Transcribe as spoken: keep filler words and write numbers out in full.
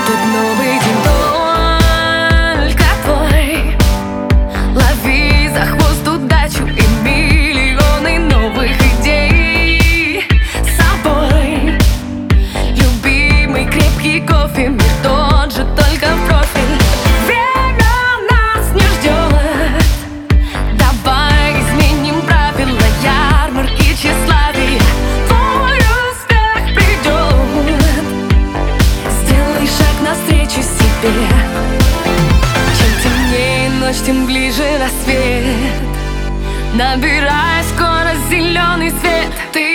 Тут новый день только твой. Лови за хвост удачу и миллионы новых идей с собой. Любимый крепкий кофе, мир тот же, только в профиль. Время нас не ждет. Давай изменим правила ярмарки тщеславия. Твой успех придет. Сделай шаг навстречу себе. Чем темнее ночь, тем ближе рассвет. Набирай скорость, зеленый свет. Ты